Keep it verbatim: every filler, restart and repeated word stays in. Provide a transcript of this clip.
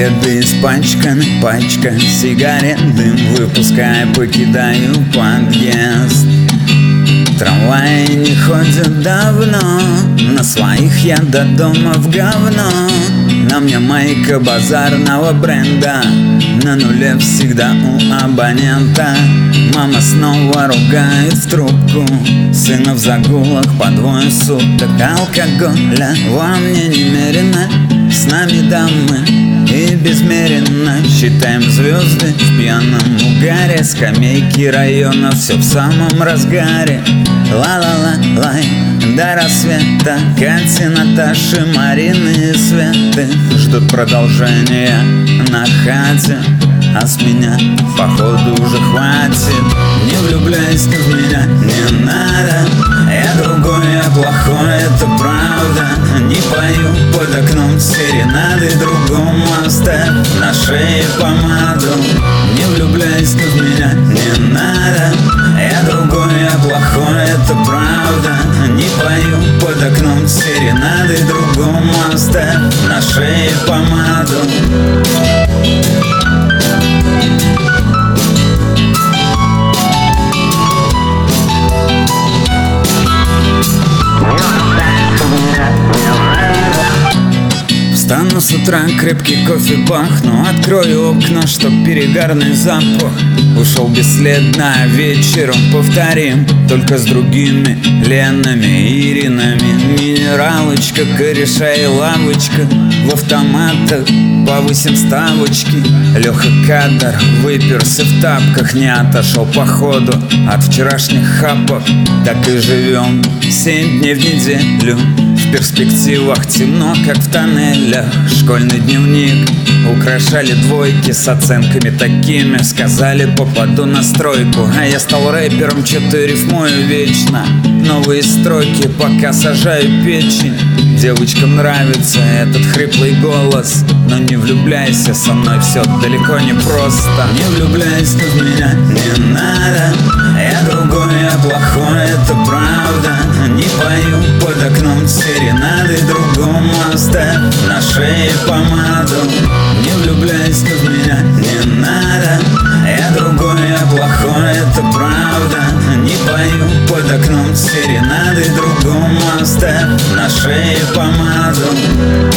Следы испачканы, пачка сигарет, дым выпуская, покидаю подъезд. Трамваи не ходят давно, на своих я до дома в говно. На мне майка базарного бренда, на нуле всегда у абонента. Мама снова ругает в трубку, сына в загулах по двое суток. Алкоголя во мне немерено, с нами дамы и безмеренно считаем звезды в пьяном угаре. Скамейки района все в самом разгаре. Ла-ла-ла-лай, до рассвета Кати, Наташи, Марины и Светы ждут продолжения на хате, а с меня походу уже хватит. Не влюбляйся в меня, не надо, я другой, я плохой, это правда. Не пою под окном серенады, другому оставь на шее помаду. Не влюбляйся в меня, не надо, я другой, я плохой, это правда. Не пою под окном серенады, другому оставь на шее помаду. Встану с утра, крепкий кофе бахну, открою окна, чтоб перегарный запах ушел бесследно. Вечером повторим, только с другими Ленами, Иринами. Минералочка, кореша и лавочка, в автоматах повысим ставочки. Леха Кадр выперся в тапках, не отошел походу от вчерашних хапок. Так и живем семь дней в неделю, в перспективах темно, как в тоннелях. Школьный дневник украшали двойки с оценками такими. Сказали, попаду на стройку, а я стал рэпером, что-то рифмую вечно. Новые строки, пока сажаю печень. Девочкам нравится этот хриплый голос, но не влюбляйся, со мной все далеко не просто. Не влюбляйся в меня, не надо, я другой, я плохой, это правда. Не пою под окном серенады, другому оставь на шее помаду. Не влюбляйся в меня, не надо, я другой, я плохой, это правда. Не пою под окном серенады, другому оставь на шее помаду.